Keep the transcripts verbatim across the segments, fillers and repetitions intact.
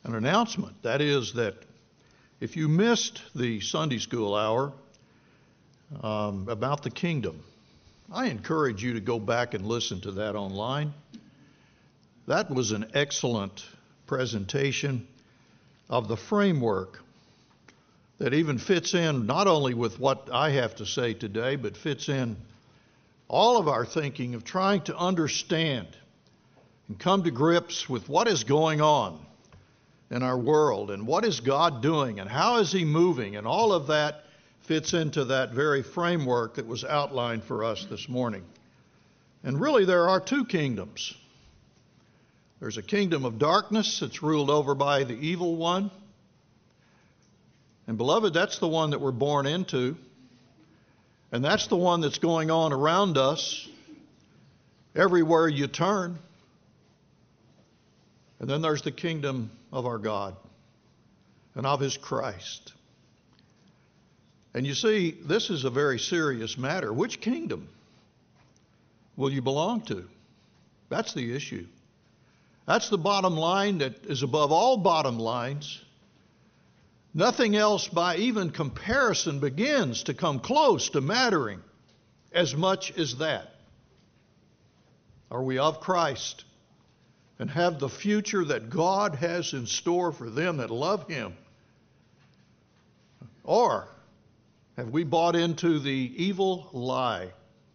an announcement. That is that if you missed the Sunday school hour um, about the kingdom, I encourage you to go back and listen to that online. That was an excellent presentation of the framework that even fits in not only with what I have to say today, but fits in all of our thinking of trying to understand and come to grips with what is going on in our world and what is God doing and how is He moving, and all of that fits into that very framework that was outlined for us this morning. And really there are two kingdoms. There's a kingdom of darkness that's ruled over by the evil one. And beloved, that's the one that we're born into. And that's the one that's going on around us everywhere you turn. And then there's the kingdom of our God and of His Christ. And you see, this is a very serious matter. Which kingdom will you belong to? That's the issue. That's the bottom line that is above all bottom lines. Nothing else by even comparison begins to come close to mattering as much as that. Are we of Christ and have the future that God has in store for them that love Him? Or have we bought into the evil lie?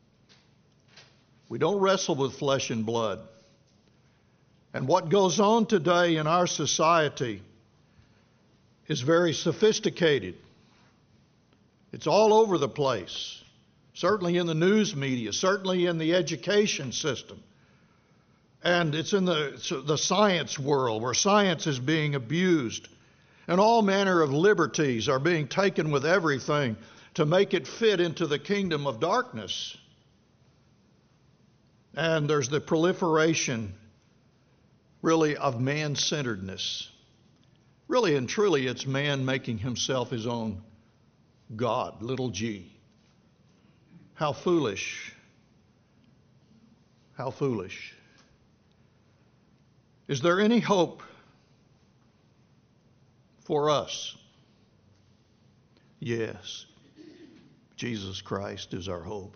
We don't wrestle with flesh and blood. And what goes on today in our society is very sophisticated. It's all over the place, certainly in the news media, certainly in the education system. And it's in the, the science world where science is being abused. And all manner of liberties are being taken with everything to make it fit into the kingdom of darkness. And there's the proliferation, really, of man-centeredness. Really and truly, it's man making himself his own God, little g. How foolish. How foolish. Is there any hope for us? Yes. Jesus Christ is our hope.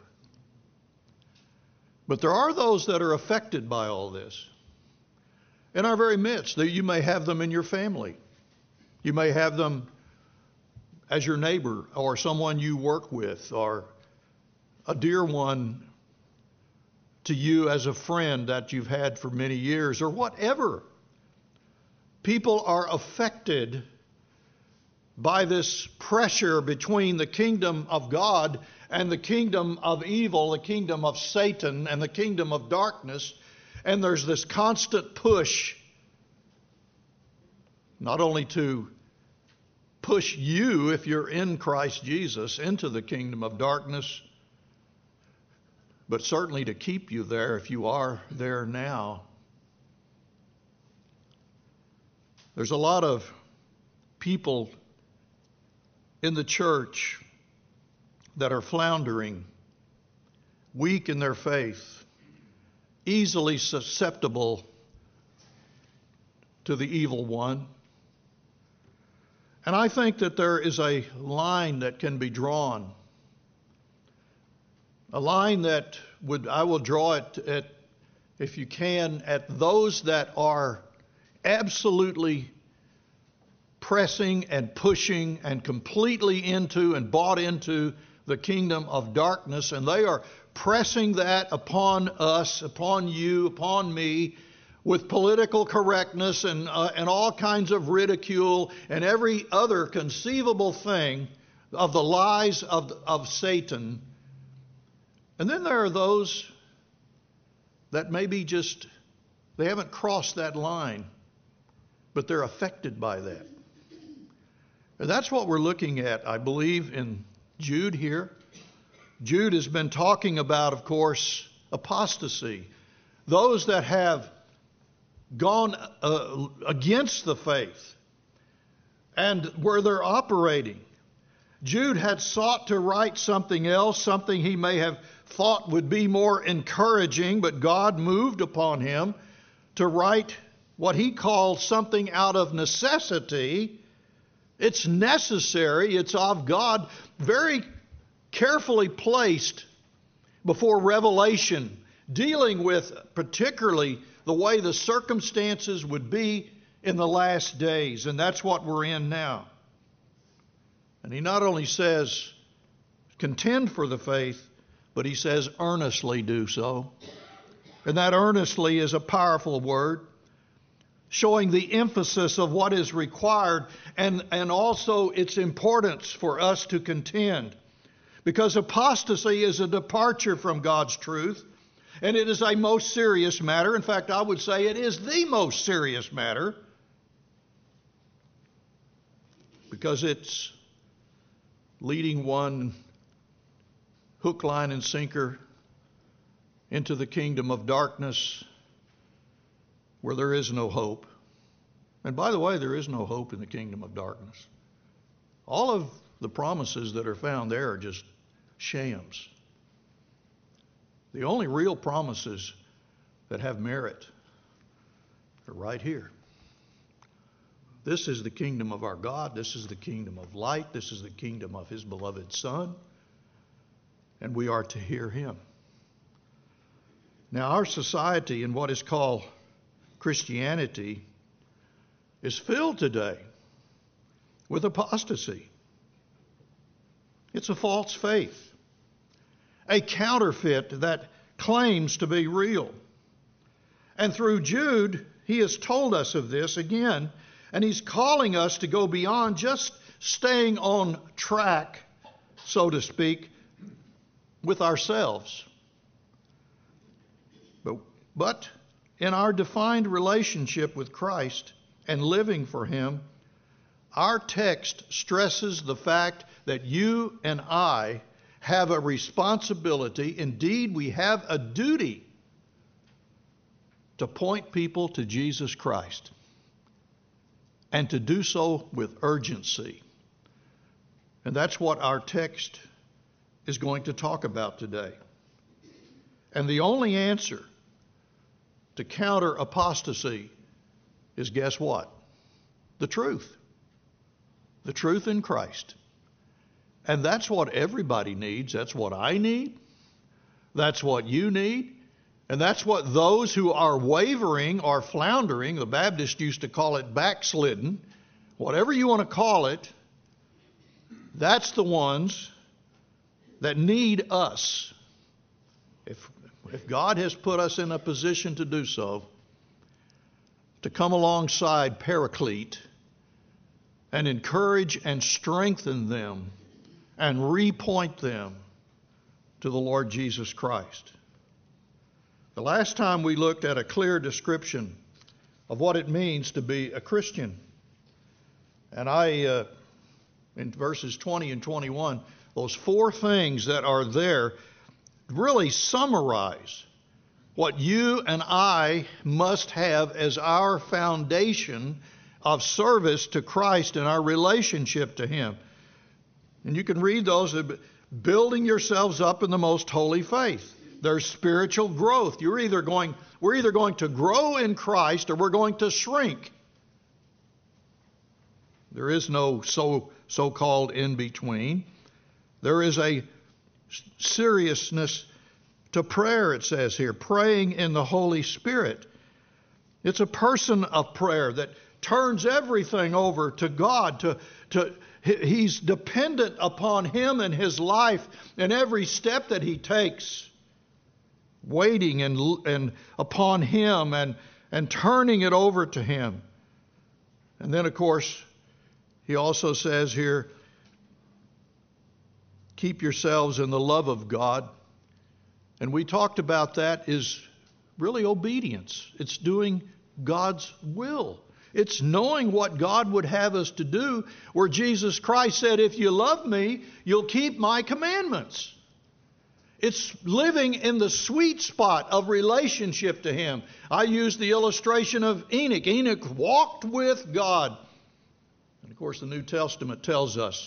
But there are those that are affected by all this. In our very midst, that you may have them in your family. You may have them as your neighbor or someone you work with or a dear one to you as a friend that you've had for many years or whatever. People are affected by this pressure between the kingdom of God and the kingdom of evil, the kingdom of Satan and the kingdom of darkness. And there's this constant push, not only to push you, if you're in Christ Jesus, into the kingdom of darkness, but certainly to keep you there if you are there now. There's a lot of people in the church that are floundering, weak in their faith, easily susceptible to the evil one. And I think that there is a line that can be drawn. A line that would, I will draw it at, if you can, at those that are absolutely pressing and pushing and completely into and bought into the kingdom of darkness, and they are pressing that upon us, upon you, upon me, with political correctness and uh, and all kinds of ridicule and every other conceivable thing of the lies of of Satan. And then there are those that maybe just, they haven't crossed that line, but they're affected by that. And that's what we're looking at, I believe, in Jude here. Jude has been talking about, of course, apostasy. Those that have gone uh, against the faith and where they're operating. Jude had sought to write something else, something he may have thought would be more encouraging, but God moved upon him to write what he calls something out of necessity. It's necessary, it's of God, very carefully placed before revelation, dealing with particularly the way the circumstances would be in the last days. And that's what we're in now. And he not only says, contend for the faith, but he says, earnestly do so. And that earnestly is a powerful word, showing the emphasis of what is required and, and also its importance for us to contend. Because apostasy is a departure from God's truth, and it is a most serious matter. In fact, I would say it is the most serious matter, because it's leading one hook, line, and sinker into the kingdom of darkness where there is no hope. And by the way, there is no hope in the kingdom of darkness. All of the promises that are found there are just shams. The only real promises that have merit are right here. This is the kingdom of our God. This is the kingdom of light. This is the kingdom of his beloved Son. And we are to hear him. Now, our society in what is called Christianity is filled today with apostasy. It's a false faith, a counterfeit that claims to be real. And through Jude, he has told us of this again, and he's calling us to go beyond just staying on track, so to speak, with ourselves. But, but in our defined relationship with Christ and living for him, our text stresses the fact that you and I have a responsibility, indeed we have a duty, to point people to Jesus Christ, and to do so with urgency. And that's what our text is going to talk about today. And the only answer to counter apostasy is, guess what? The truth. The truth in Christ. And that's what everybody needs. That's what I need. That's what you need. And that's what those who are wavering or floundering, the Baptists used to call it backslidden, whatever you want to call it, that's the ones that need us. If, if God has put us in a position to do so, to come alongside Paraclete and encourage and strengthen them and repoint them to the Lord Jesus Christ. The last time we looked at a clear description of what it means to be a Christian. And I, uh, in verses twenty and twenty-one, those four things that are there really summarize what you and I must have as our foundation of service to Christ and our relationship to him. And you can read those, building yourselves up in the most holy faith. There's spiritual growth. You're either going, we're either going to grow in Christ or we're going to shrink. There is no so, so-called in-between. There is a seriousness to prayer, it says here, praying in the Holy Spirit. It's a person of prayer that turns everything over to God. To, to, he's dependent upon him and his life and every step that he takes, waiting and, and upon him and, and turning it over to him. And then, of course, he also says here, keep yourselves in the love of God. And we talked about that is really obedience. It's doing God's will. It's knowing what God would have us to do, where Jesus Christ said, if you love me, you'll keep my commandments. It's living in the sweet spot of relationship to him. I use the illustration of Enoch. Enoch walked with God. And of course, the New Testament tells us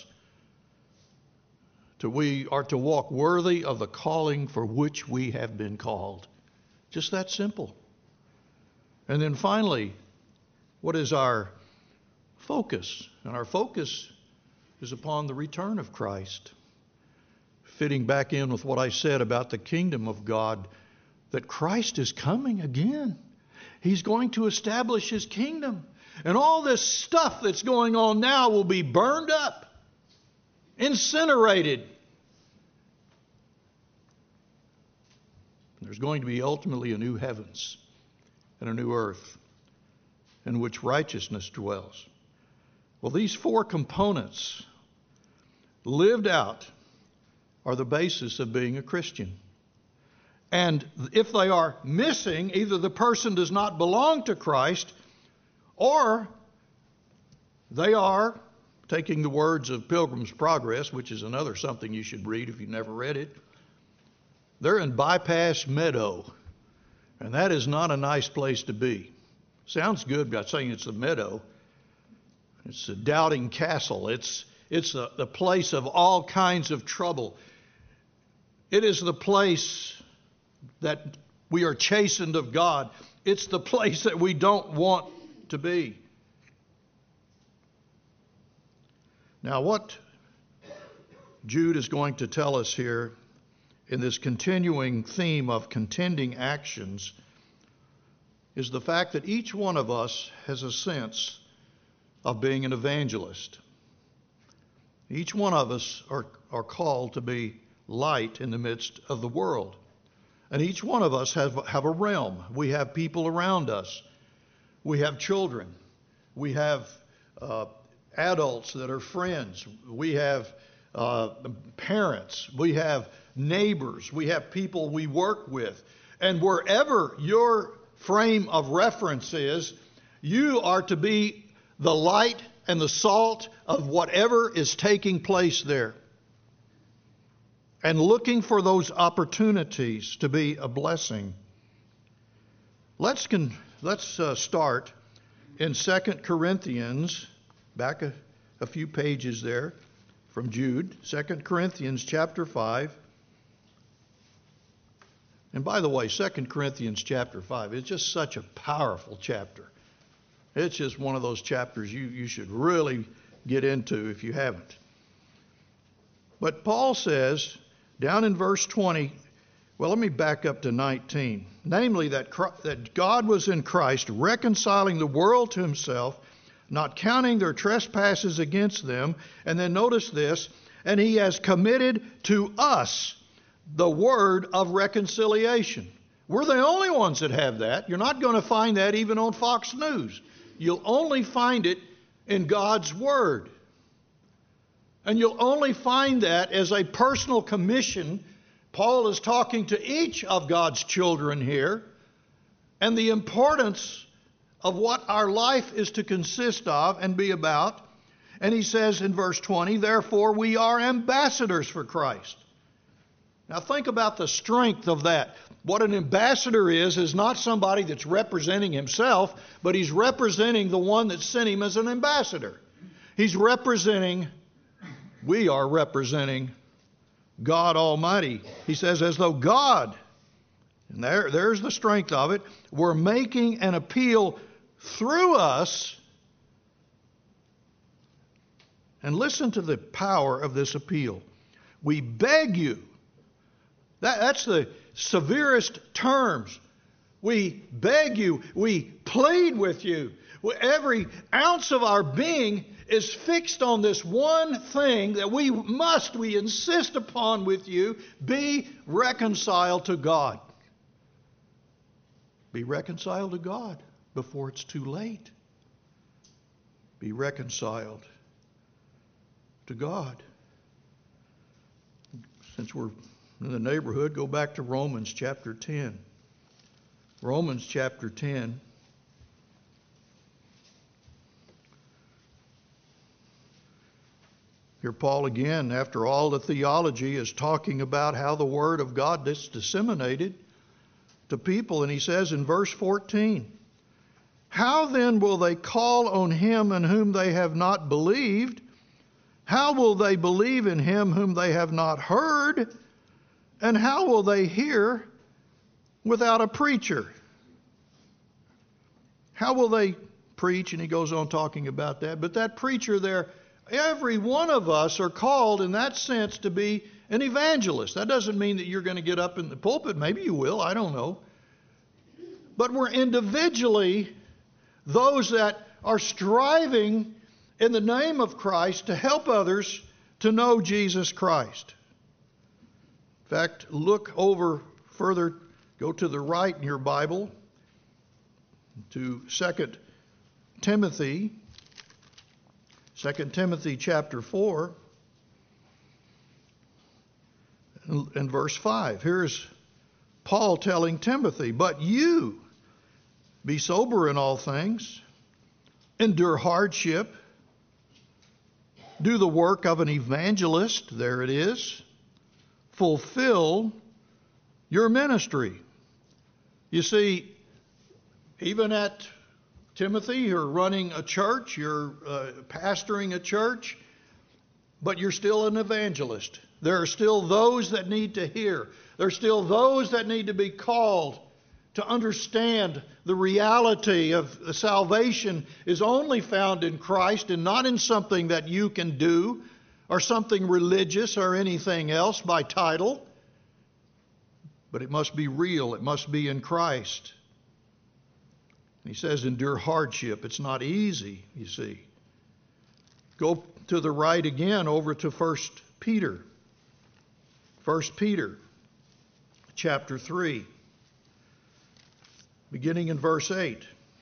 to we are to walk worthy of the calling for which we have been called. Just that simple. And then finally, What is our focus? And our focus is upon the return of Christ. Fitting back in with what I said about the kingdom of God, that Christ is coming again. He's going to establish His kingdom. And all this stuff that's going on now will be burned up, incinerated. There's going to be ultimately a new heavens and a new earth in which righteousness dwells. Well, these four components lived out are the basis of being a Christian. And if they are missing, either the person does not belong to Christ, or they are, taking the words of Pilgrim's Progress, which is another something you should read if you've never read it, they're in Bypass Meadow. And that is not a nice place to be. Sounds good by saying it's a meadow. It's a doubting castle. It's, it's a, the place of all kinds of trouble. It is the place that we are chastened of God. It's the place that we don't want to be. Now, what Jude is going to tell us here in this continuing theme of contending actions is the fact that each one of us has a sense of being an evangelist. Each one of us are, are called to be light in the midst of the world. And each one of us have, have a realm. We have people around us. We have children. We have uh, adults that are friends. We have uh, parents. We have neighbors. We have people we work with. And wherever your frame of reference is, you are to be the light and the salt of whatever is taking place there. And looking for those opportunities to be a blessing. Let's con- let's uh, start in Second Corinthians, back a, a few pages there from Jude, Second Corinthians chapter five. And by the way, Second Corinthians chapter five is just such a powerful chapter. It's just one of those chapters you, you should really get into if you haven't. But Paul says, down in verse twenty, well, let me back up to nineteen. Namely, that, that God was in Christ, reconciling the world to Himself, not counting their trespasses against them. And then notice this, and He has committed to us the word of reconciliation. We're the only ones that have that. You're not going to find that even on Fox News. You'll only find it in God's Word. And you'll only find that as a personal commission. Paul is talking to each of God's children here, and the importance of what our life is to consist of and be about. And he says in verse twenty, therefore we are ambassadors for Christ. Now think about the strength of that. What an ambassador is, is not somebody that's representing himself, but he's representing the one that sent him as an ambassador. He's representing, we are representing God Almighty. He says, as though God, and there, there's the strength of it, were making an appeal through us. And listen to the power of this appeal. We beg you. That, that's the severest terms. We beg you. We plead with you. Every ounce of our being is fixed on this one thing that we must, we insist upon with you, be reconciled to God. Be reconciled to God before it's too late. Be reconciled to God. Since we're in the neighborhood, go back to Romans chapter ten. Romans chapter ten. Here Paul again, after all the theology, is talking about how the Word of God is disseminated to people. And he says in verse fourteen, how then will they call on Him in whom they have not believed? How will they believe in Him whom they have not heard? And how will they hear without a preacher? How will they preach, and he goes on talking about that. But that preacher there, every one of us are called in that sense to be an evangelist. That doesn't mean that you're going to get up in the pulpit. Maybe you will. I don't know. But we're individually those that are striving in the name of Christ to help others to know Jesus Christ. In fact, look over further, go to the right in your Bible to Second Timothy, Second Timothy chapter four, and verse five. Here's Paul telling Timothy, "But you be sober in all things, endure hardship, do the work of an evangelist," there it is, "fulfill your ministry." You see, even at Timothy, you're running a church, you're uh, pastoring a church, but you're still an evangelist. There are still those that need to hear. There are still those that need to be called to understand the reality of salvation is only found in Christ and not in something that you can do or something religious or anything else by title. But it must be real. It must be in Christ. He says endure hardship. It's not easy, you see. Go to the right again over to First Peter. First Peter chapter three. Beginning in verse eight.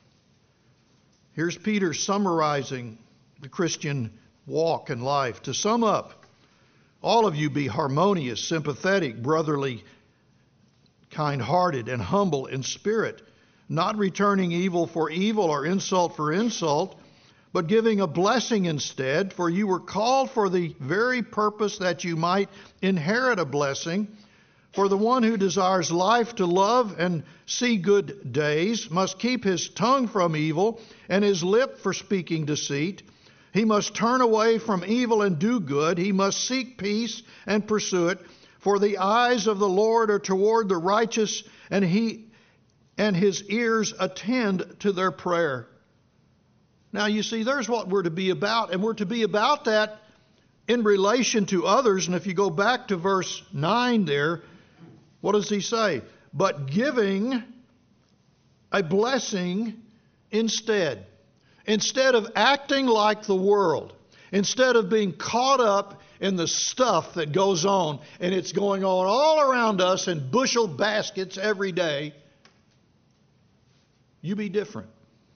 Here's Peter summarizing the Christian walk and life. To sum up, all of you be harmonious, sympathetic, brotherly, kind-hearted, and humble in spirit, not returning evil for evil or insult for insult, but giving a blessing instead, for you were called for the very purpose that you might inherit a blessing. For the one who desires life to love and see good days must keep his tongue from evil and his lip from speaking deceit. He must turn away from evil and do good. He must seek peace and pursue it. For the eyes of the Lord are toward the righteous, and he and his ears attend to their prayer. Now you see, there's what we're to be about, and we're to be about that in relation to others. And if you go back to verse nine there, what does he say? But giving a blessing instead. Instead of acting like the world, instead of being caught up in the stuff that goes on, and it's going on all around us in bushel baskets every day, you be different.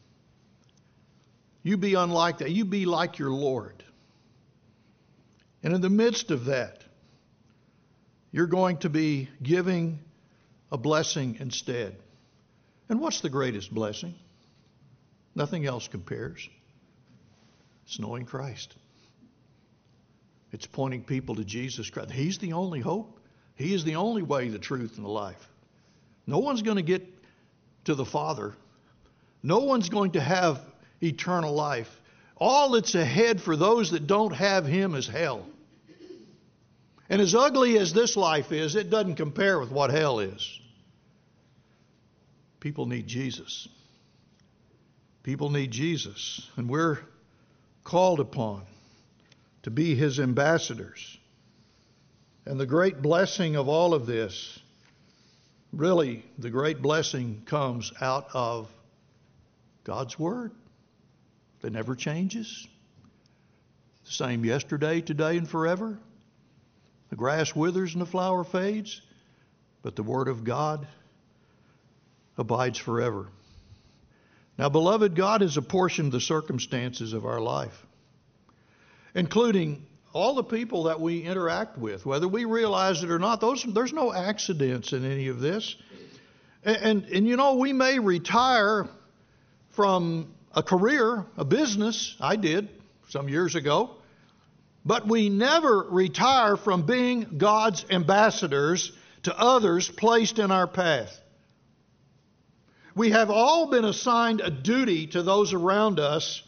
You be unlike that. You be like your Lord. And in the midst of that, you're going to be giving a blessing instead. And what's the greatest blessing? Nothing else compares. It's knowing Christ. It's pointing people to Jesus Christ. He's the only hope. He is the only way, the truth, and the life. No one's going to get to the Father. No one's going to have eternal life. All that's ahead for those that don't have Him is hell. And as ugly as this life is, it doesn't compare with what hell is. People need Jesus. People need Jesus. And we're called upon to be His ambassadors. And the great blessing of all of this, really, the great blessing comes out of God's Word. That never changes. The same yesterday, today, and forever. The grass withers and the flower fades, but the Word of God abides forever. Now, beloved, God has apportioned the circumstances of our life, including all the people that we interact with, whether we realize it or not. Those, there's no accidents in any of this. And, and, and, you know, we may retire from a career, a business. I did some years ago. But we never retire from being God's ambassadors to others placed in our path. We have all been assigned a duty to those around us.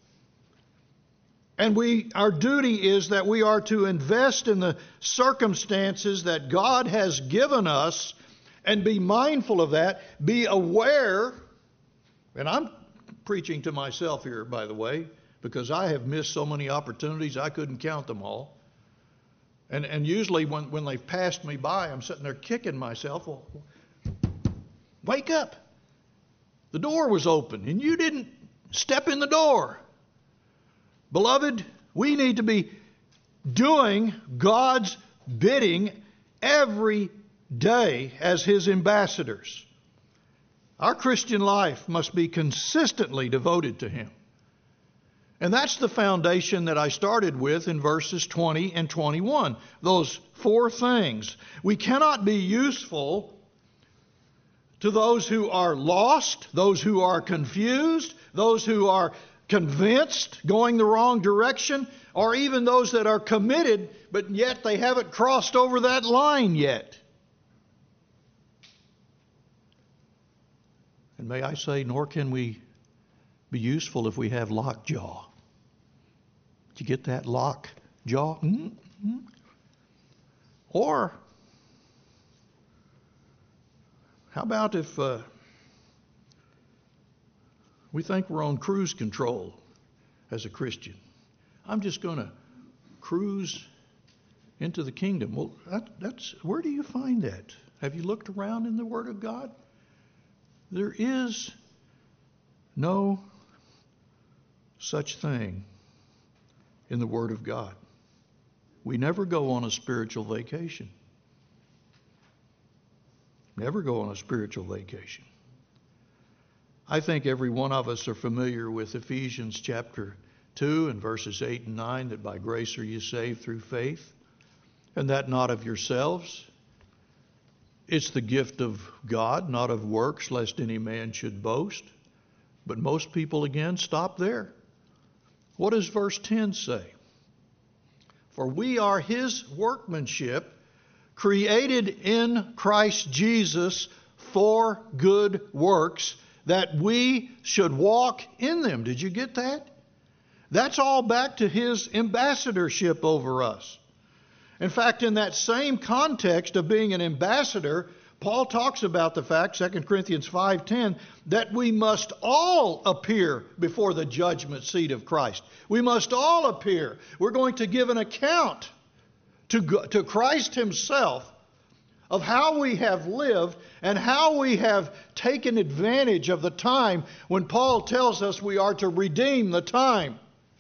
And we, our duty is that we are to invest in the circumstances that God has given us and be mindful of that. Be aware, and I'm preaching to myself here, by the way, because I have missed so many opportunities I couldn't count them all. And and usually when, when they've passed me by, I'm sitting there kicking myself. Well, wake up. The door was open and you didn't step in the door. Beloved, we need to be doing God's bidding every day as His ambassadors. Our Christian life must be consistently devoted to Him. And that's the foundation that I started with in verses twenty and twenty-one. Those four things. We cannot be useful to those who are lost, those who are confused, those who are convinced, going the wrong direction, or even those that are committed, but yet they haven't crossed over that line yet. And may I say, nor can we be useful if we have lockjaw. Did you get that lockjaw? Mm-hmm. Or how about if uh, we think we're on cruise control as a Christian? I'm just going to cruise into the kingdom. Well, that, that's where do you find that? Have you looked around in the Word of God? There is no such thing in the Word of God. We never go on a spiritual vacation. Never go on a spiritual vacation. I think every one of us are familiar with Ephesians chapter two and verses eight and nine, that by grace are you saved through faith, and that not of yourselves. It's the gift of God, not of works, lest any man should boast. But most people, again, stop there. What does verse ten say? For we are His workmanship, created in Christ Jesus for good works, that we should walk in them. Did you get that? That's all back to His ambassadorship over us. In fact, in that same context of being an ambassador, Paul talks about the fact, Second Corinthians five ten, that we must all appear before the judgment seat of Christ. We must all appear. We're going to give an account to, to Christ Himself of how we have lived and how we have taken advantage of the time when Paul tells us we are to redeem the time.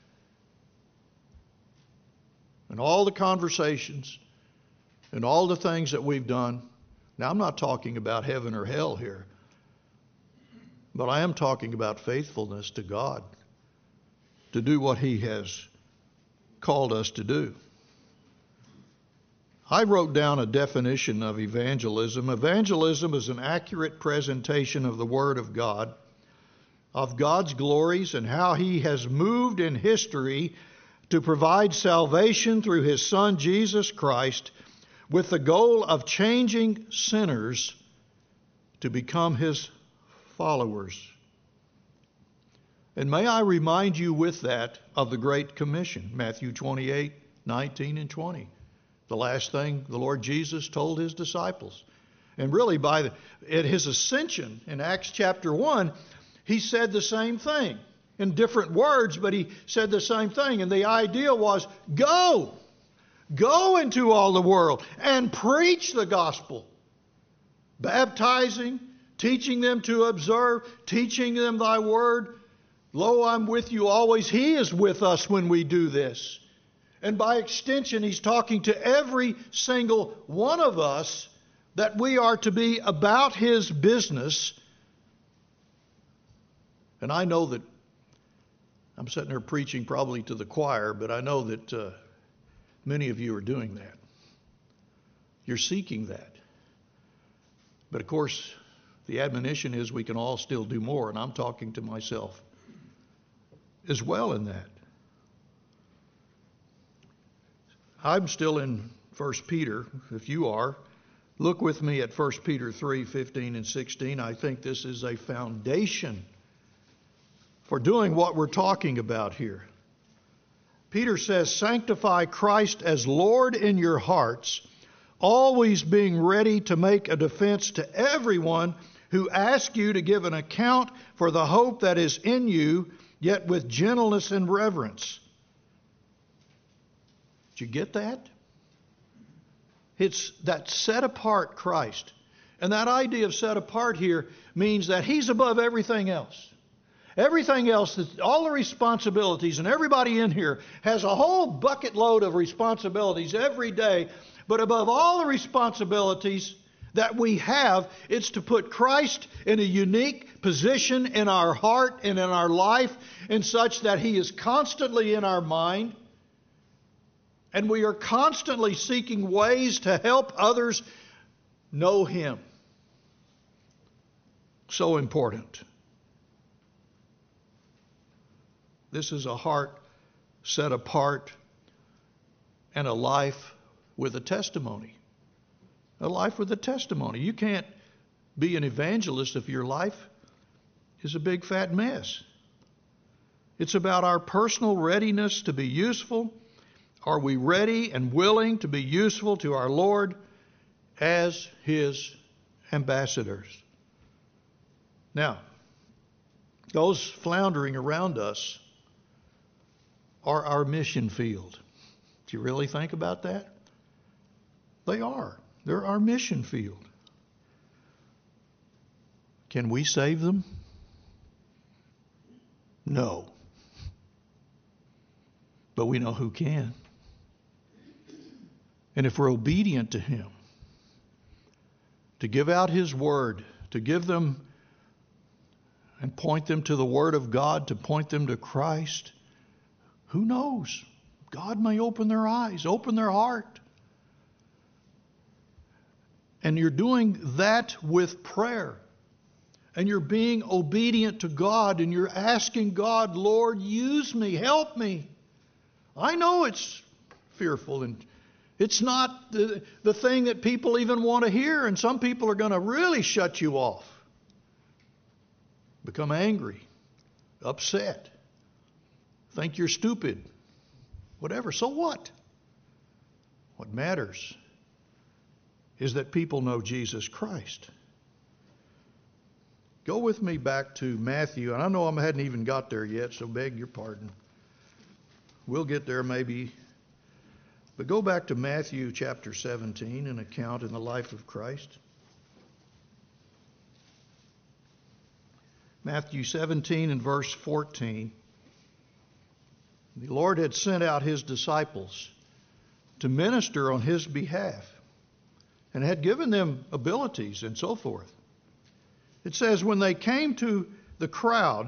And all the conversations and all the things that we've done. Now, I'm not talking about heaven or hell here, but I am talking about faithfulness to God, to do what He has called us to do. I wrote down a definition of evangelism. Evangelism is an accurate presentation of the Word of God, of God's glories and how He has moved in history to provide salvation through His Son, Jesus Christ, with the goal of changing sinners to become His followers. And may I remind you with that of the Great Commission, Matthew twenty-eight, nineteen and twenty. The last thing the Lord Jesus told His disciples. And really by the, at His ascension in Acts chapter one, He said the same thing. In different words, but He said the same thing. And the idea was, go. Go into all the world and preach the gospel. Baptizing, teaching them to observe, teaching them Thy word. Lo, I'm with you always. He is with us when we do this. And by extension, He's talking to every single one of us that we are to be about His business. And I know that I'm sitting there preaching probably to the choir, but I know that uh, many of you are doing that. You're seeking that. But of course, the admonition is we can all still do more, and I'm talking to myself as well in that. I'm still in First Peter, if you are. Look with me at First Peter three, fifteen and sixteen. I think this is a foundation for doing what we're talking about here. Peter says, sanctify Christ as Lord in your hearts, always being ready to make a defense to everyone who ask you to give an account for the hope that is in you, yet with gentleness and reverence. Did you get that? It's that set apart Christ. And that idea of set apart here means that He's above everything else. Everything else, all the responsibilities, and everybody in here has a whole bucket load of responsibilities every day. But above all the responsibilities that we have, it's to put Christ in a unique position in our heart and in our life, in such that He is constantly in our mind. And we are constantly seeking ways to help others know Him. So important. This is a heart set apart and a life with a testimony. A life with a testimony. You can't be an evangelist if your life is a big fat mess. It's about our personal readiness to be useful. Are we ready and willing to be useful to our Lord as His ambassadors? Now, those floundering around us are our mission field. Do you really think about that? They are. They're our mission field. Can we save them? No. But we know who can. And if we're obedient to Him, to give out His Word, to give them and point them to the Word of God, to point them to Christ, who knows? God may open their eyes, open their heart. And you're doing that with prayer. And you're being obedient to God, and you're asking God, Lord, use me, help me. I know it's fearful, and it's not the, the thing that people even want to hear, and some people are going to really shut you off. Become angry, upset, think you're stupid, whatever. So what? What matters is that people know Jesus Christ. Go with me back to Matthew, and I know I hadn't even got there yet, so beg your pardon. We'll get there maybe. But go back to Matthew chapter seventeen, an account in the life of Christ. Matthew seventeen and verse fourteen. The Lord had sent out His disciples to minister on His behalf and had given them abilities and so forth. It says, when they came to the crowd,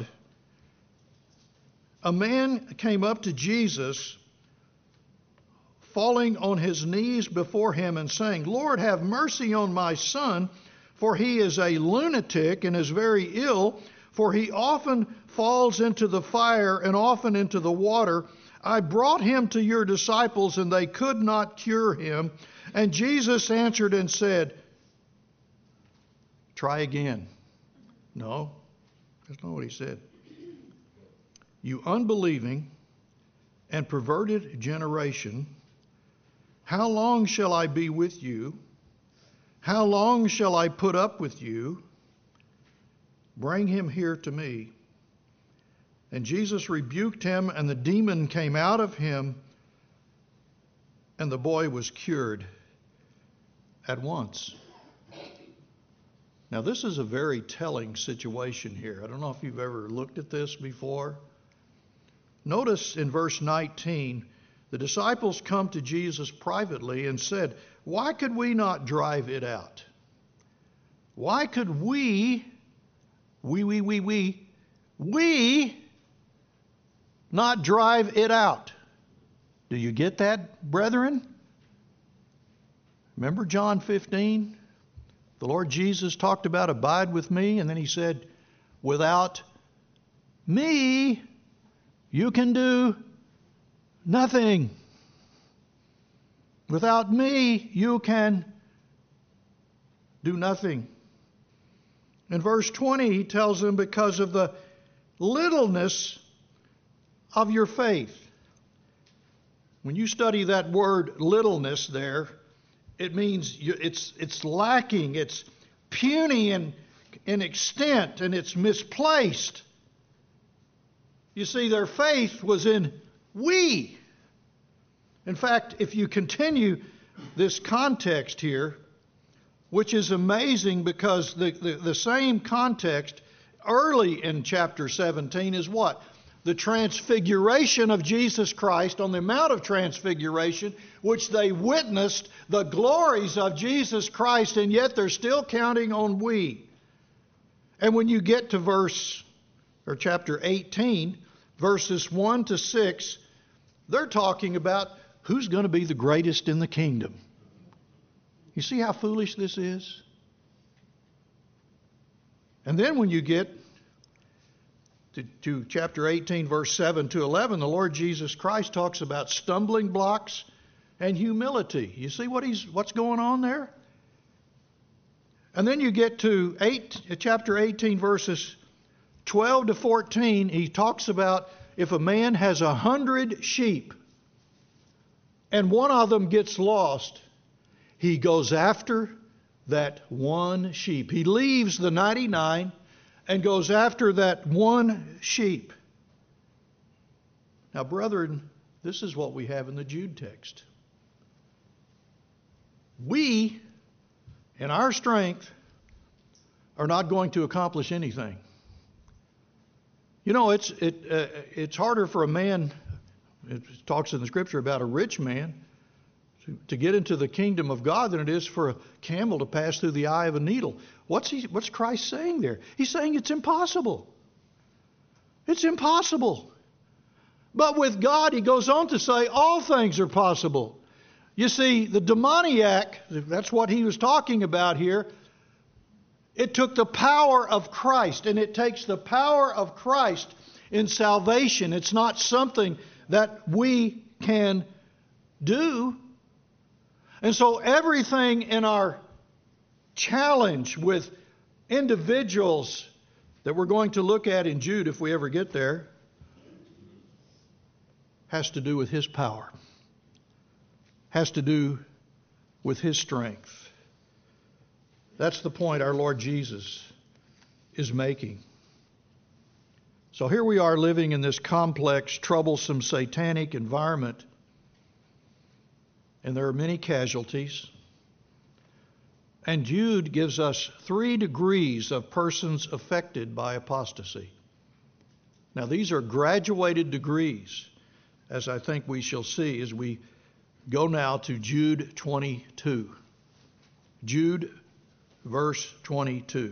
a man came up to Jesus, falling on his knees before Him and saying, Lord, have mercy on my son, for he is a lunatic and is very ill, for he often falls into the fire and often into the water. I brought him to your disciples, and they could not cure him. And Jesus answered and said, try again. No, that's not what He said. You unbelieving and perverted generation, how long shall I be with you? How long shall I put up with you? Bring him here to me. And Jesus rebuked him, and the demon came out of him, and the boy was cured at once. Now, this is a very telling situation here. I don't know if you've ever looked at this before. Notice in verse nineteen, the disciples come to Jesus privately and said, why could we not drive it out? Why could we, we, we, we, we, we not drive it out? Do you get that, brethren? Remember John fifteen? The Lord Jesus talked about abide with me, and then He said, without me, you can do nothing. Without me, you can do nothing. In verse twenty, He tells them, because of the littleness of your faith. When you study that word littleness there, it means you, it's it's lacking, it's puny in in extent and it's misplaced. You see, their faith was in we. In fact, if you continue this context here, which is amazing because the, the, the same context early in chapter seventeen is what? The transfiguration of Jesus Christ on the Mount of Transfiguration, which they witnessed the glories of Jesus Christ, and yet they're still counting on we. And when you get to verse, or chapter eighteen, verses one to six, they're talking about who's going to be the greatest in the kingdom. You see how foolish this is? And then when you get to, to chapter eighteen, verse seven to eleven, the Lord Jesus Christ talks about stumbling blocks and humility. You see what he's what's going on there? And then you get to eight, chapter eighteen, verses twelve to fourteen. He talks about if a man has a hundred sheep and one of them gets lost, he goes after that one sheep. He leaves the ninety-nine and goes after that one sheep. Now, brethren, this is what we have in the Jude text. We, in our strength, are not going to accomplish anything. You know, it's it uh, it's harder for a man, it talks in the scripture about a rich man, to, to get into the kingdom of God than it is for a camel to pass through the eye of a needle. What's he, what's Christ saying there? He's saying it's impossible. It's impossible. But with God, he goes on to say all things are possible. You see, the demoniac, that's what he was talking about here, it took the power of Christ, and it takes the power of Christ in salvation. It's not something that we can do. And so everything in our challenge with individuals that we're going to look at in Jude, if we ever get there, has to do with his power, has to do with his strength. That's the point our Lord Jesus is making. So here we are living in this complex, troublesome, satanic environment, and there are many casualties. And Jude gives us three degrees of persons affected by apostasy. Now, these are graduated degrees, as I think we shall see as we go now to Jude twenty-two. Jude, verse twenty-two.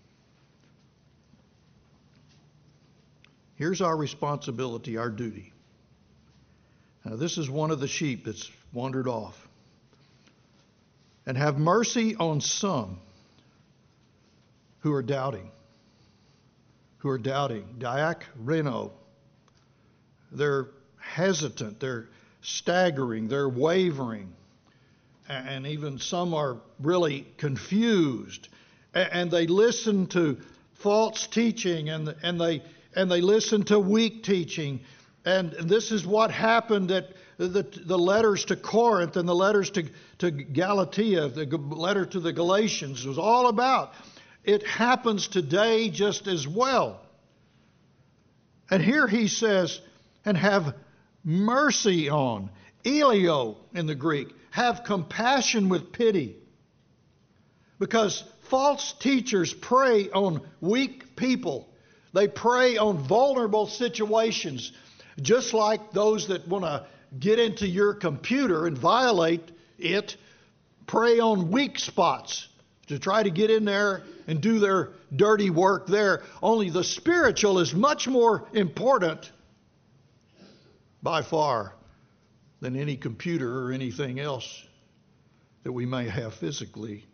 Here's our responsibility, our duty. Now, this is one of the sheep that's wandered off. And have mercy on some who are doubting. Who are doubting. Diak Reno. They're hesitant. They're staggering. They're wavering. And even some are really confused. And they listen to false teaching, and and they and they listen to weak teaching. And this is what happened at the, the letters to Corinth and the letters to, to Galatia, the letter to the Galatians was all about. It happens today just as well. And here he says, and have mercy on, eleo in the Greek, have compassion with pity. Because false teachers prey on weak people. They prey on vulnerable situations, just like those that want to get into your computer and violate it, prey on weak spots to try to get in there and do their dirty work there. Only the spiritual is much more important by far than any computer or anything else that we may have physically.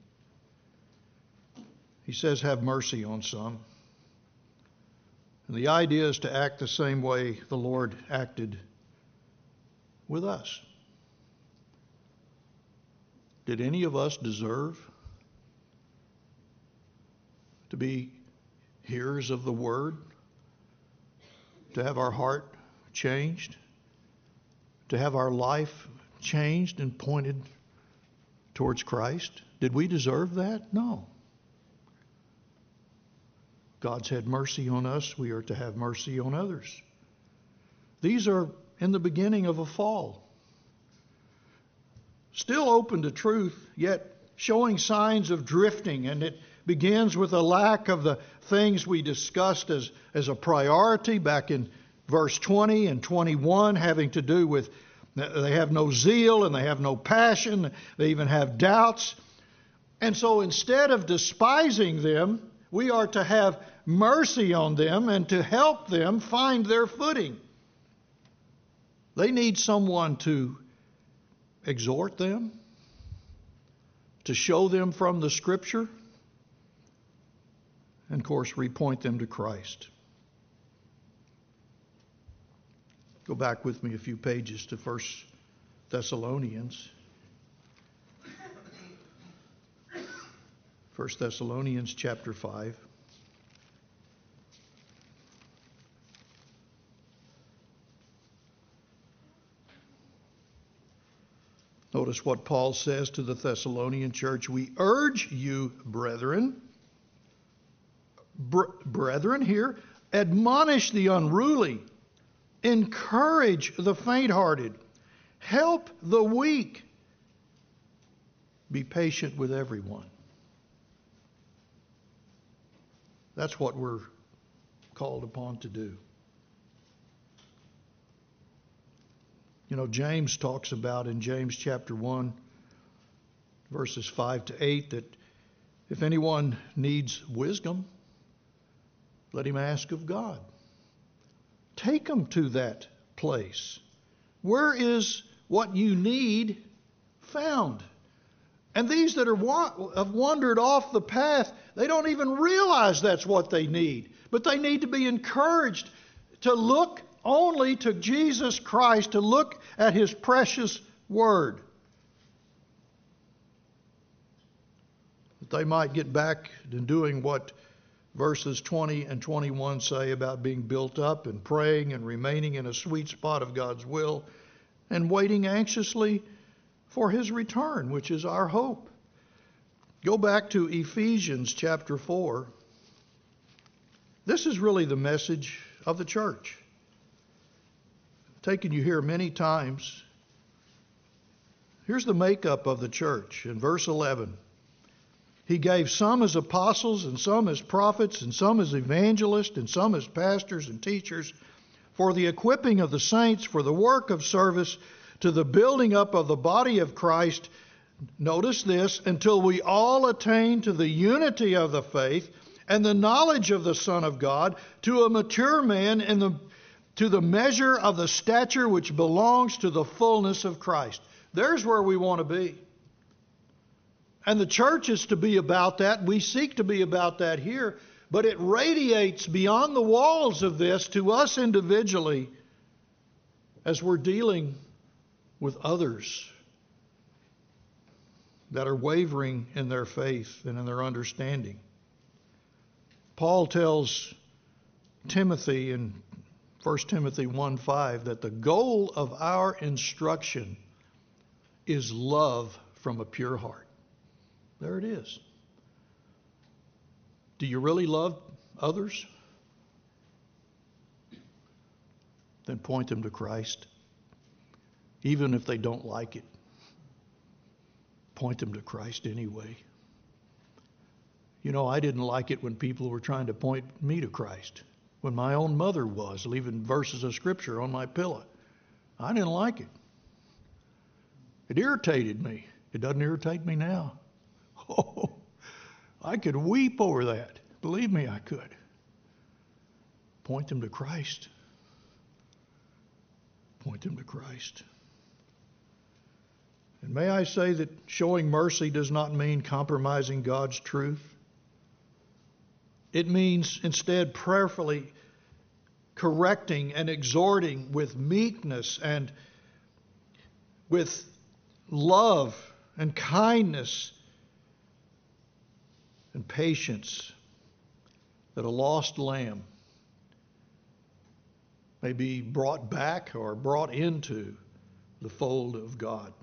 He says, have mercy on some. And the idea is to act the same way the Lord acted with us. Did any of us deserve to be hearers of the word? To have our heart changed? To have our life changed and pointed towards Christ? Did we deserve that? No. God's had mercy on us, we are to have mercy on others. These are in the beginning of a fall. Still open to truth, yet showing signs of drifting, and it begins with a lack of the things we discussed as, as a priority back in verse twenty and twenty-one, having to do with they have no zeal and they have no passion, they even have doubts. And so instead of despising them, we are to have mercy on them and to help them find their footing. They need someone to exhort them, to show them from the Scripture, and of course, repoint them to Christ. Go back with me a few pages to First Thessalonians. First Thessalonians chapter five. Notice what Paul says to the Thessalonian church. We urge you, brethren, br- brethren here, admonish the unruly, encourage the faint-hearted, help the weak, be patient with everyone. That's what we're called upon to do. You know, James talks about in James chapter one, verses five to eight, that if anyone needs wisdom, let him ask of God. Take him to that place. Where is what you need found? And these that are wa- have wandered off the path, they don't even realize that's what they need. But they need to be encouraged to look only to Jesus Christ, to look at His precious Word. That they might get back to doing what verses twenty and twenty-one say about being built up and praying and remaining in a sweet spot of God's will and waiting anxiously for His return, which is our hope. Go back to Ephesians chapter four. This is really the message of the church. Taken you here many times. Here's the makeup of the church in verse eleven. He gave some as apostles and some as prophets and some as evangelists and some as pastors and teachers for the equipping of the saints, for the work of service, to the building up of the body of Christ. Notice this, until we all attain to the unity of the faith and the knowledge of the Son of God, to a mature man in the to the measure of the stature which belongs to the fullness of Christ. There's where we want to be. And the church is to be about that. We seek to be about that here. But it radiates beyond the walls of this to us individually as we're dealing with others that are wavering in their faith and in their understanding. Paul tells Timothy in First Timothy one five that the goal of our instruction is love from a pure heart. There it is. Do you really love others? Then point them to Christ. Even if they don't like it, point them to Christ anyway. You know, I didn't like it when people were trying to point me to Christ. When my own mother was, leaving verses of Scripture on my pillow. I didn't like it. It irritated me. It doesn't irritate me now. Oh, I could weep over that. Believe me, I could. Point them to Christ. Point them to Christ. And may I say that showing mercy does not mean compromising God's truth. It means instead prayerfully correcting and exhorting with meekness and with love and kindness and patience, that a lost lamb may be brought back or brought into the fold of God.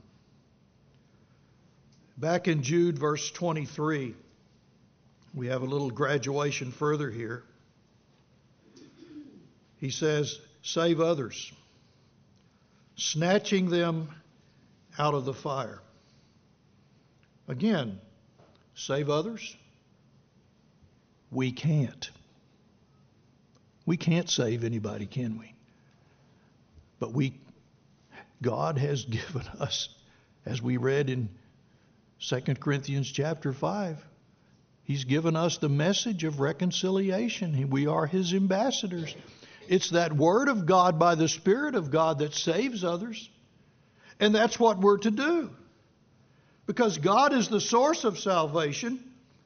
Back in Jude verse twenty-three, we have a little graduation further here. he says, save others, snatching them out of the fire. Again, save others? We can't. We can't save anybody, can we? But we, God has given us, as we read in Second Corinthians chapter five, He's given us the message of reconciliation. We are His ambassadors. It's that Word of God by the Spirit of God that saves others. And that's what we're to do. Because God is the source of salvation.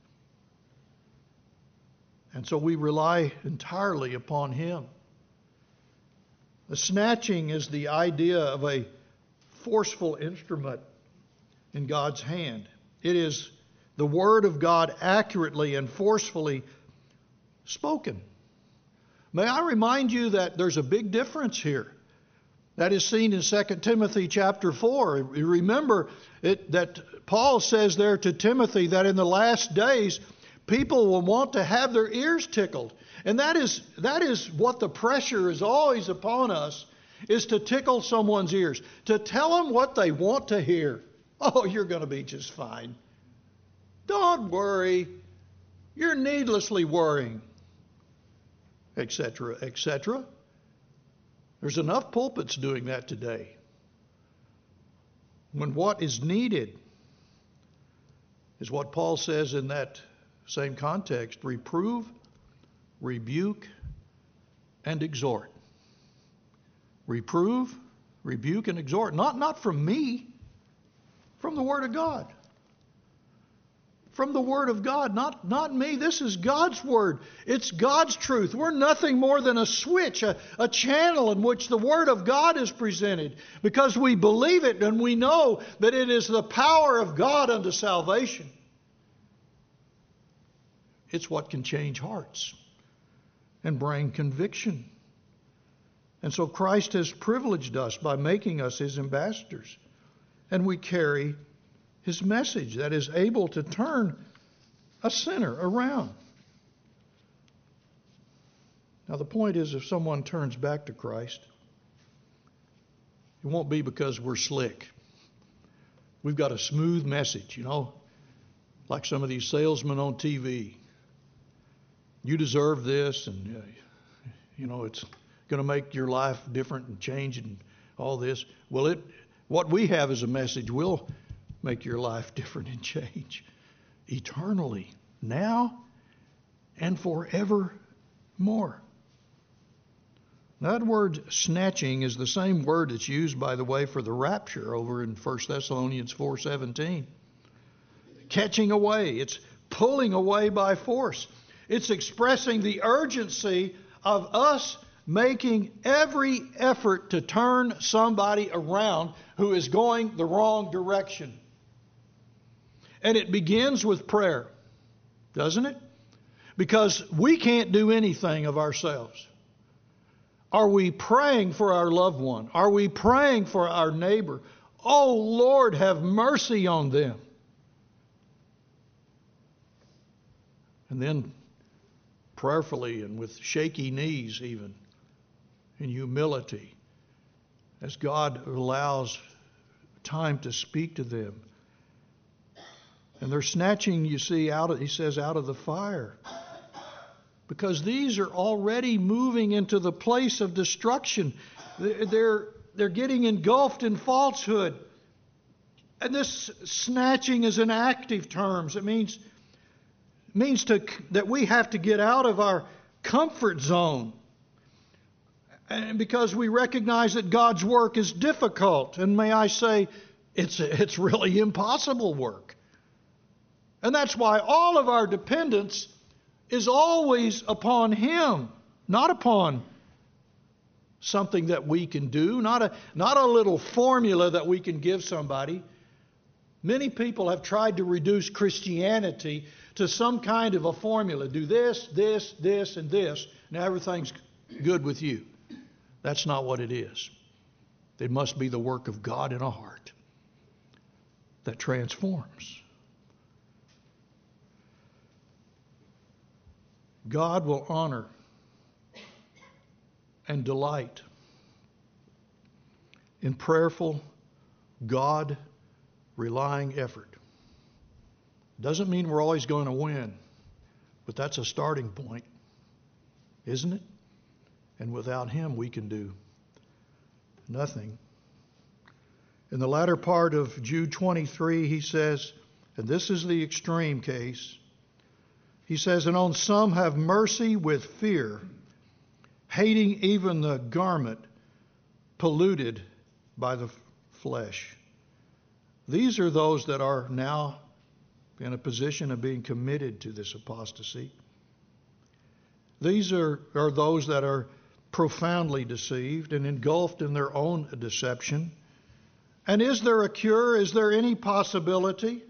And so we rely entirely upon Him. The snatching is the idea of a forceful instrument in God's hand. It is the Word of God accurately and forcefully spoken. May I remind you that there's a big difference here. That is seen in Second Timothy chapter four. Remember it, that Paul says there to Timothy that in the last days people will want to have their ears tickled. And that is that is what the pressure is always upon us, is to tickle someone's ears, to tell them what they want to hear. Oh, you're going to be just fine. Don't worry. You're needlessly worrying, et cetera, et cetera. There's enough pulpits doing that today. When what is needed is what Paul says in that same context: reprove, rebuke, and exhort. Reprove, rebuke, and exhort. Not, not from me, from the Word of God. From the Word of God, not, not me. This is God's Word. It's God's truth. We're nothing more than a switch, a, a channel in which the Word of God is presented, because we believe it and we know that it is the power of God unto salvation. It's what can change hearts and bring conviction. And so Christ has privileged us by making us His ambassadors. And we carry His message that is able to turn a sinner around. Now the point is, if someone turns back to Christ, it won't be because we're slick. We've got a smooth message, you know, like some of these salesmen on T V. You deserve this, and, uh, you know, it's going to make your life different and change and all this. Well, it what we have as a message will make your life different and change eternally, now and forevermore. That word snatching is the same word that's used, by the way, for the rapture over in First Thessalonians four seventeen. Catching away. It's pulling away by force. It's expressing the urgency of us making every effort to turn somebody around who is going the wrong direction. And it begins with prayer, doesn't it? Because we can't do anything of ourselves. Are we praying for our loved one? Are we praying for our neighbor? Oh, Lord, have mercy on them. And then prayerfully and with shaky knees even, in humility, as God allows time to speak to them. And they're snatching, you see, out of, he says, out of the fire. Because these are already moving into the place of destruction. They're, they're getting engulfed in falsehood. And this snatching is in active terms. It means, means to, that we have to get out of our comfort zone. And because we recognize that God's work is difficult. And may I say, it's, it's really impossible work. And that's why all of our dependence is always upon Him, not upon something that we can do, not a, not a little formula that we can give somebody. Many people have tried to reduce Christianity to some kind of a formula. Do this, this, this, and this. Now everything's good with you. That's not what it is. It must be the work of God in a heart that transforms. God will honor and delight in prayerful, God-relying effort. Doesn't mean we're always going to win, but that's a starting point, isn't it? And without Him, we can do nothing. In the latter part of Jude twenty-three, he says, and this is the extreme case, he says, and on some have mercy with fear, hating even the garment polluted by the flesh. These are those that are now in a position of being committed to this apostasy. These are, are those that are profoundly deceived and engulfed in their own deception. And is there a cure? Is there any possibility?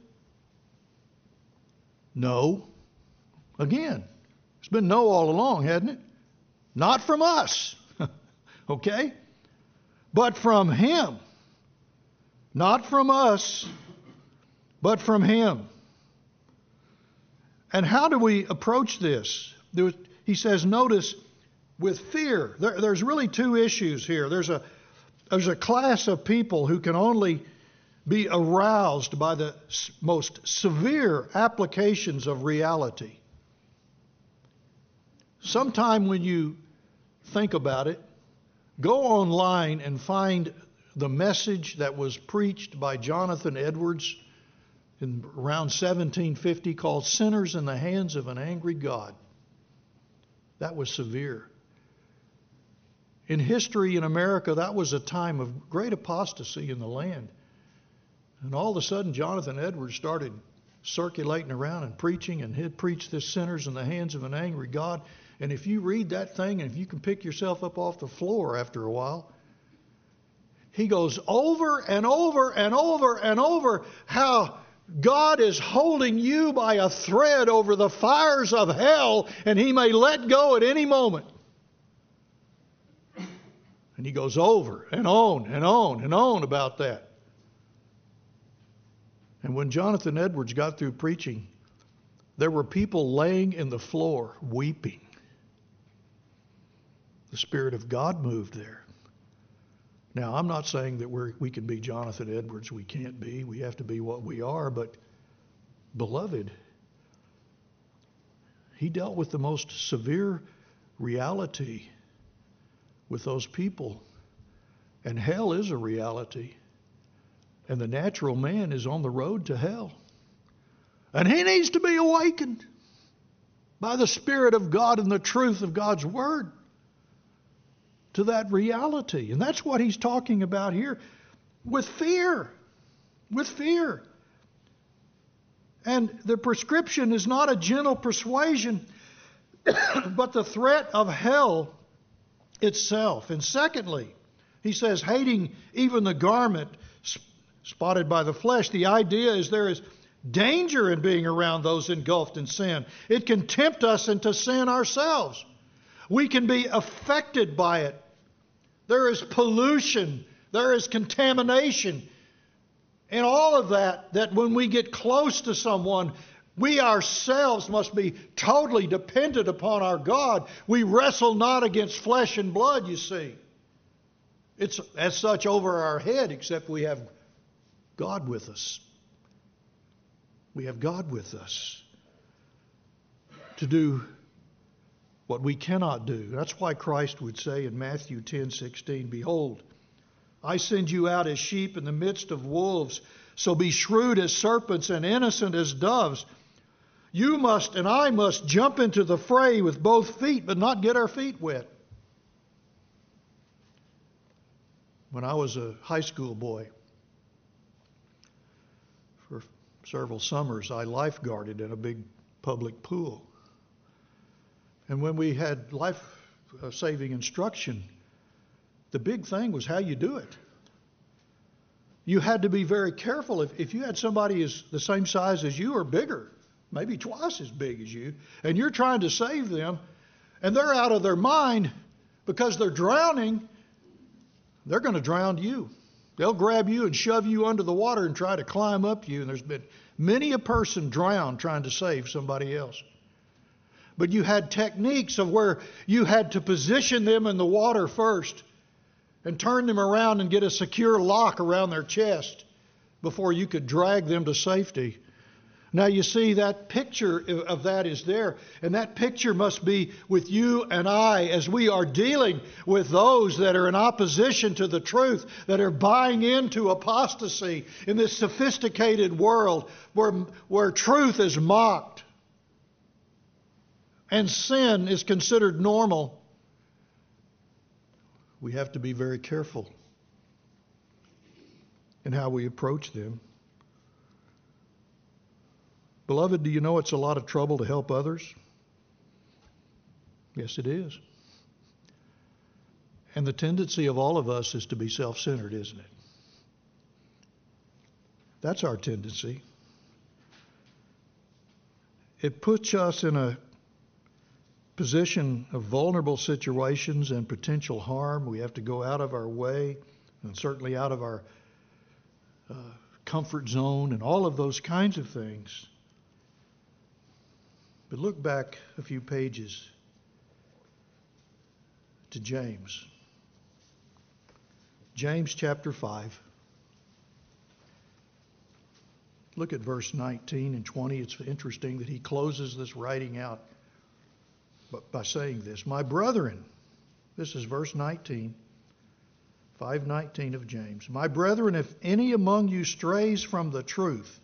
No. Again, it's been no all along, hasn't it? Not from us, okay? But from Him. Not from us, but from Him. And how do we approach this? There was, he says, notice, with fear. There, there's really two issues here. There's a, there's a class of people who can only be aroused by the most severe applications of reality. Sometime when you think about it, go online and find the message that was preached by Jonathan Edwards in around seventeen fifty called Sinners in the Hands of an Angry God. That was severe. In history in America, that was a time of great apostasy in the land. And all of a sudden, Jonathan Edwards started circulating around and preaching, and he'd preach this sinners in the hands of an angry God. And if you read that thing, and if you can pick yourself up off the floor after a while, he goes over and over and over and over how God is holding you by a thread over the fires of hell, and He may let go at any moment. And he goes over and on and on and on about that. And when Jonathan Edwards got through preaching, there were people laying in the floor weeping. The Spirit of God moved there. Now, I'm not saying that we're, we can be Jonathan Edwards. We can't be. We have to be what we are. But, beloved, he dealt with the most severe reality with those people. And hell is a reality. And the natural man is on the road to hell. And he needs to be awakened by the Spirit of God and the truth of God's Word to that reality. And that's what he's talking about here. With fear. With fear. And the prescription is not a gentle persuasion, but the threat of hell itself. And secondly, he says, hating even the garment spotted by the flesh. The idea is there is danger in being around those engulfed in sin. It can tempt us into sin ourselves. We can be affected by it. There is pollution. There is contamination. And all of that, that when we get close to someone, we ourselves must be totally dependent upon our God. We wrestle not against flesh and blood, you see. It's as such over our head, except we have God with us. We have God with us to do what we cannot do. That's why Christ would say in Matthew ten sixteen, behold, I send you out as sheep in the midst of wolves, so be shrewd as serpents and innocent as doves. You must and I must jump into the fray with both feet, but not get our feet wet. When I was a high school boy, for several summers, I lifeguarded in a big public pool. And when we had life-saving instruction, the big thing was how you do it. You had to be very careful. If, if you had somebody is the same size as you or bigger, maybe twice as big as you, and you're trying to save them, and they're out of their mind because they're drowning, they're going to drown you. They'll grab you and shove you under the water and try to climb up you. And there's been many a person drowned trying to save somebody else. But you had techniques of where you had to position them in the water first and turn them around and get a secure lock around their chest before you could drag them to safety. Now you see that picture of that is there, and that picture must be with you and I as we are dealing with those that are in opposition to the truth, that are buying into apostasy in this sophisticated world where, where truth is mocked and sin is considered normal. We have to be very careful in how we approach them. Beloved, do you know it's a lot of trouble to help others? Yes, it is. And the tendency of all of us is to be self-centered, isn't it? That's our tendency. It puts us in a position of vulnerable situations and potential harm. We have to go out of our way and certainly out of our uh, comfort zone and all of those kinds of things. But look back a few pages to James. James chapter five. Look at verse nineteen and twenty. It's interesting that he closes this writing out by saying this. My brethren, this is verse nineteen, five nineteen of James. My brethren, if any among you strays from the truth,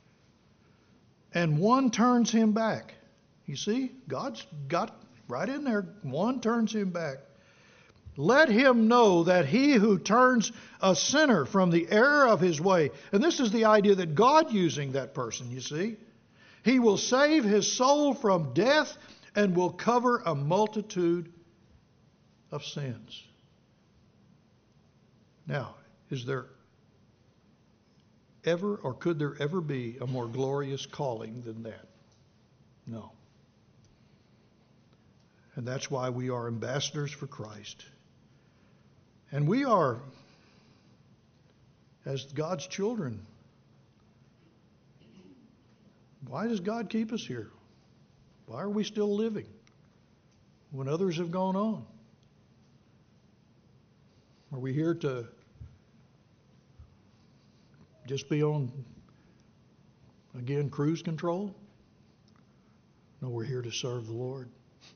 and one turns him back. You see, God's got right in there. One turns him back. Let him know that he who turns a sinner from the error of his way, and this is the idea that God using that person, you see, he will save his soul from death and will cover a multitude of sins. Now, is there ever or could there ever be a more glorious calling than that? No. And that's why we are ambassadors for Christ. And we are, as God's children, why does God keep us here? Why are we still living when others have gone on? Are we here to just be on, again, cruise control? No, we're here to serve the Lord.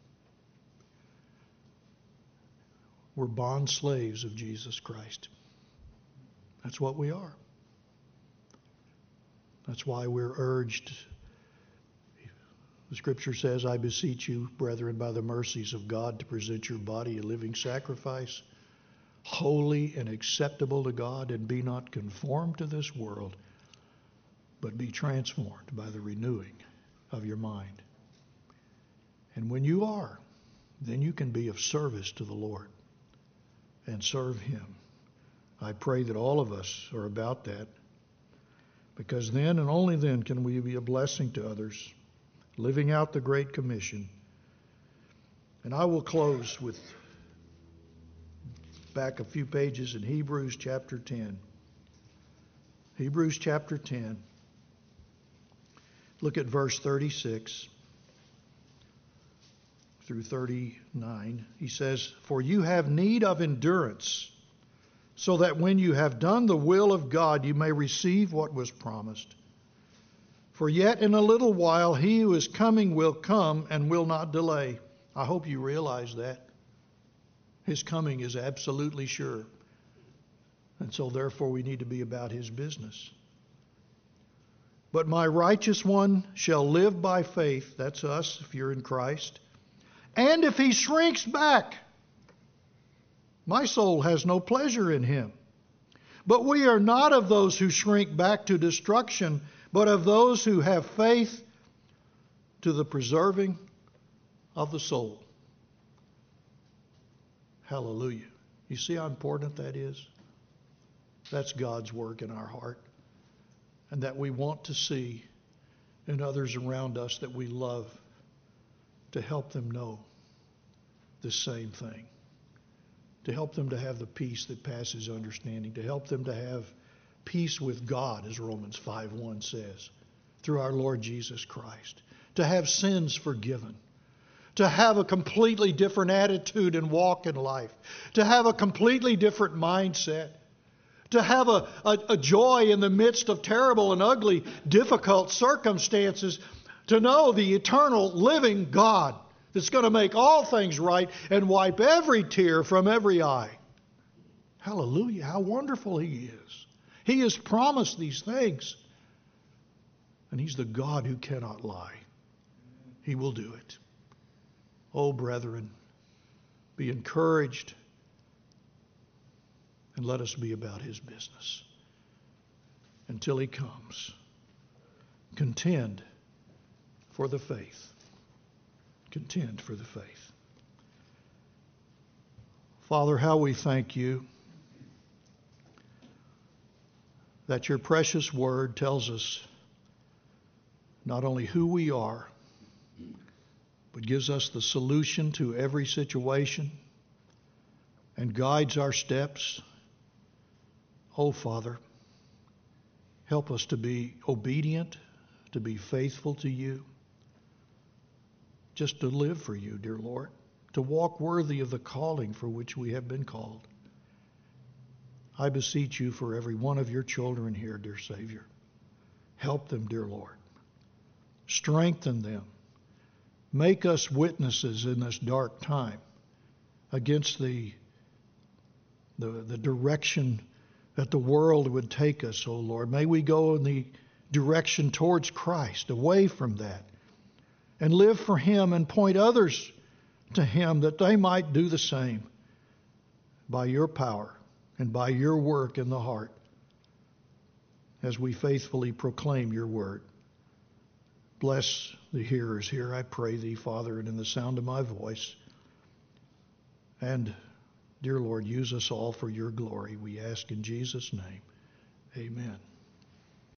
We're bond slaves of Jesus Christ. That's what we are. That's why we're urged. The Scripture says, I beseech you, brethren, by the mercies of God, to present your body a living sacrifice, holy and acceptable to God, and be not conformed to this world, but be transformed by the renewing of your mind. And when you are, then you can be of service to the Lord and serve Him. I pray that all of us are about that, because then and only then can we be a blessing to others, living out the Great Commission. And I will close with back a few pages in Hebrews chapter ten. Hebrews chapter ten. Look at verse thirty-six through thirty-nine. He says, for you have need of endurance, so that when you have done the will of God, you may receive what was promised. For yet in a little while he who is coming will come and will not delay. I hope you realize that. His coming is absolutely sure. And so therefore we need to be about His business. But my righteous one shall live by faith. That's us if you're in Christ. And if he shrinks back, my soul has no pleasure in him. But we are not of those who shrink back to destruction, but of those who have faith to the preserving of the soul. Hallelujah. You see how important that is? That's God's work in our heart. And that we want to see in others around us that we love, to help them know the same thing. To help them to have the peace that passes understanding. To help them to have peace with God, as Romans five one says, through our Lord Jesus Christ. To have sins forgiven. to have a completely different attitude and walk in life, to have a completely different mindset, to have a, a, a joy in the midst of terrible and ugly, difficult circumstances, to know the eternal living God that's going to make all things right and wipe every tear from every eye. Hallelujah, how wonderful He is. He has promised these things. And He's the God who cannot lie. He will do it. Oh, brethren, be encouraged and let us be about His business until He comes. Contend for the faith. Contend for the faith. Father, how we thank You that Your precious word tells us not only who we are, but gives us the solution to every situation and guides our steps. Oh, Father, help us to be obedient, to be faithful to You, just to live for You, dear Lord, to walk worthy of the calling for which we have been called. I beseech You for every one of Your children here, dear Savior. Help them, dear Lord. Strengthen them. Make us witnesses in this dark time against the, the, the direction that the world would take us, O Lord. May we go in the direction towards Christ, away from that, and live for Him and point others to Him that they might do the same by Your power and by Your work in the heart as we faithfully proclaim Your word. Bless the hearers here, I pray Thee, Father, and in the sound of my voice. And, dear Lord, use us all for Your glory. We ask in Jesus' name. Amen.